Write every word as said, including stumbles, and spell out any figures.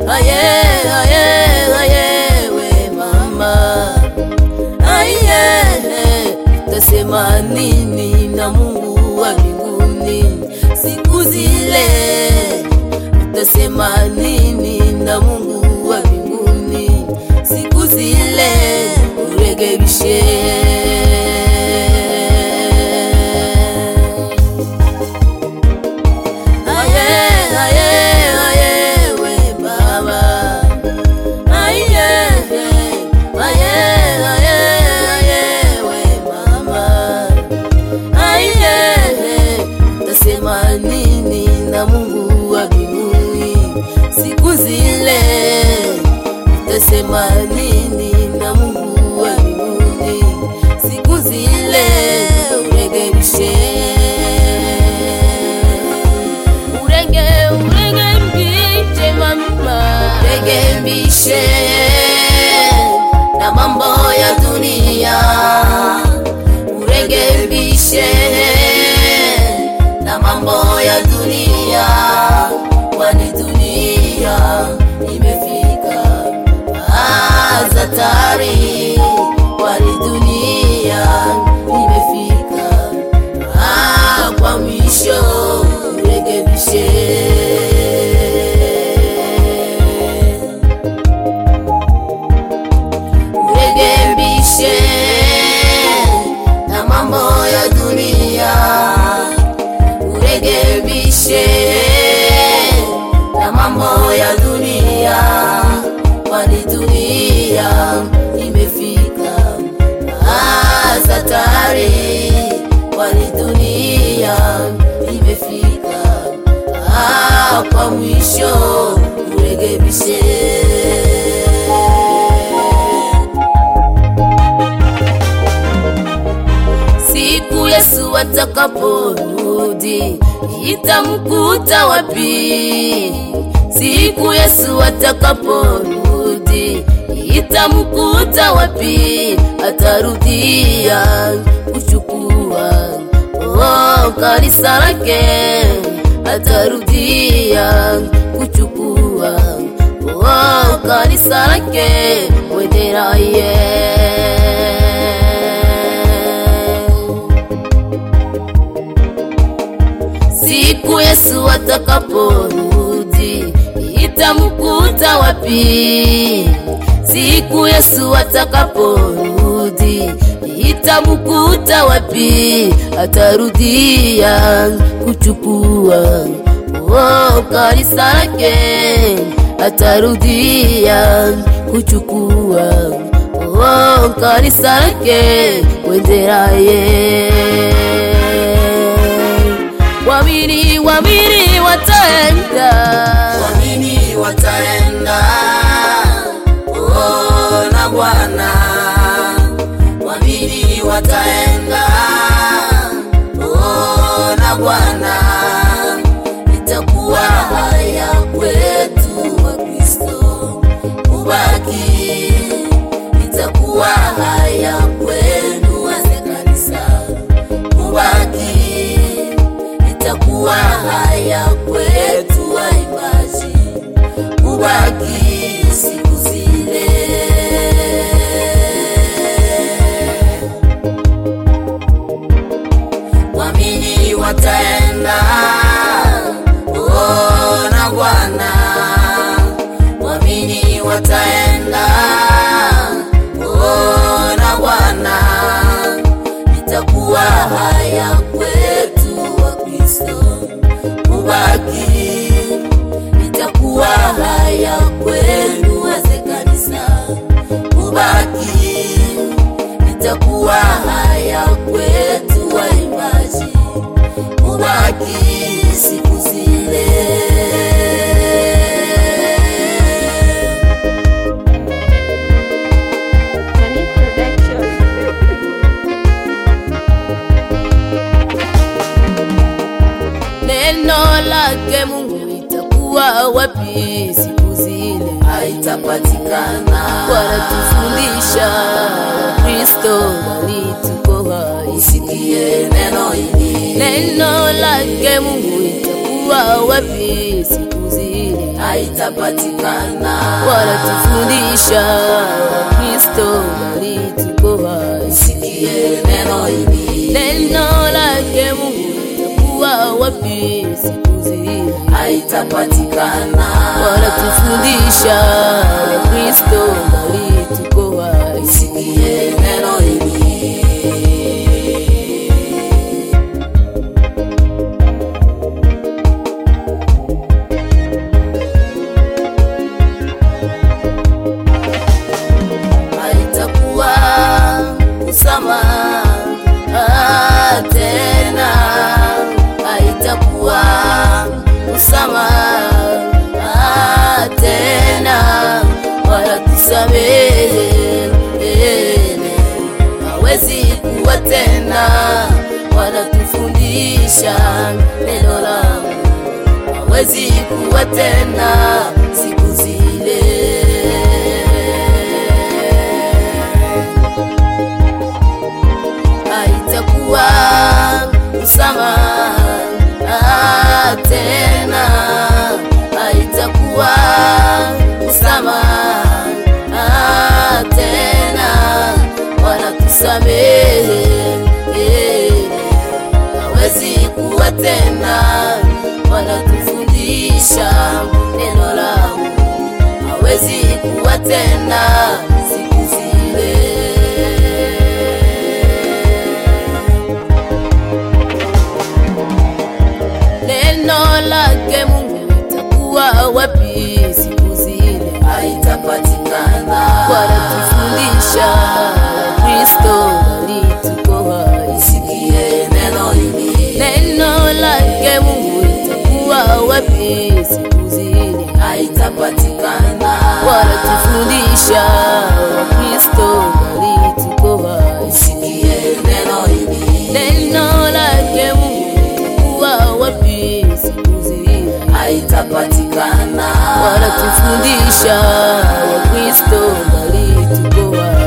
aye aye aye we mama, aye utasema nini na Mungu wa mbinguni siku zile? Utasema nini na Mungu wa mbinguni siku zile? Urekebishe nini na Mungu wa mbinguni siku zile? Utasema nini na Mungu wa mbinguni siku zile? Urekebishe urenge urenge mbiche mama, urekebishe na mambo ya dunia, urekebishe na mambo ya dunia, kwani dunia imefika hatari, kwani dunia imefika kwa mwisho. Urekebishe urekebishe na mambo ya dunia, urekebishe na mambo ya dunia, kwani dunia imefika hatari, kwani dunia imefika kwa mwisho. Urekebishe siku Yesu atakaporudi itamkuta wapi? Siku Yesu atakaporudi itamkuta wapi? Atarudia kuchukua oh kanisa lake, atarudia kuchukua oh kanisa lake, wendera ye siku Yesu atakaporudi itamkuta wapi? Siku Yesu atakaporudi itamkuta wapi? Atarudia kuchukua oh kanisa lake, atarudia kuchukua oh kanisa lake, wendera ye Wamini, wamini wataenda, wamini wataenda, oh na Bwana. Wamini wataenda, oh na Bwana. Itakuwa haya kwetu wa Kristo kubaki, itakuwa haya kwenu wazee kanisa kubaki, itakuwa haya kwetu waimbaji kubaki siku zile. Wamini wataenda, oh na Bwana. Wamini wataenda, oh na Bwana. Itakuwa haya kwetu wa Kristo kubaki, itakuwa haya kwenu wazee kanisa kubaki, itakuwa haya kwetu waimbaji kubaki siku zile. Neno lake Mungu itakuwa wapi siku zile? Haitapatikana. Wanatufundisha Kristo alituko hai. Usikie neno hili, neno lake Mungu itakuwa wapi siku zile? haitapatikana. Wanatufundisha Kristo bali tuko hai. Sikie neno hili, Neno lake Mungu litakuwa wapi siku zile? haitapatikana. Wanatufundisha Kristo bali tuko hai. Sikie neno hili, haitakuwa usamaha tena, haitakuwa usamaha tena, wala tusamehe hawezi kuwa tena. Wanatufundisha neno langu hawezi kuwa tena siku zile. Haitakuwa usamaha tena, haitakuwa usamaha tena, wanatusamehe hawezi kuwa tena. Wanatufundisha neno langu hawezi kuwa tena siku zile. Neno lake Mungu litakuwa wapi siku zile? haitapatikana. Wanatufundisha Kristo bali tuko hai. Sikie neno hili, Neno lake Mungu litakuwa wapi siku zile? haitapatikana. Wanatufundisha Kristo bali tuko hai. Sikie neno hili, Neno lake Mungu litakuwa wapi siku zile? haitapatikana. Wanatufundisha Kristo bali tuko hai.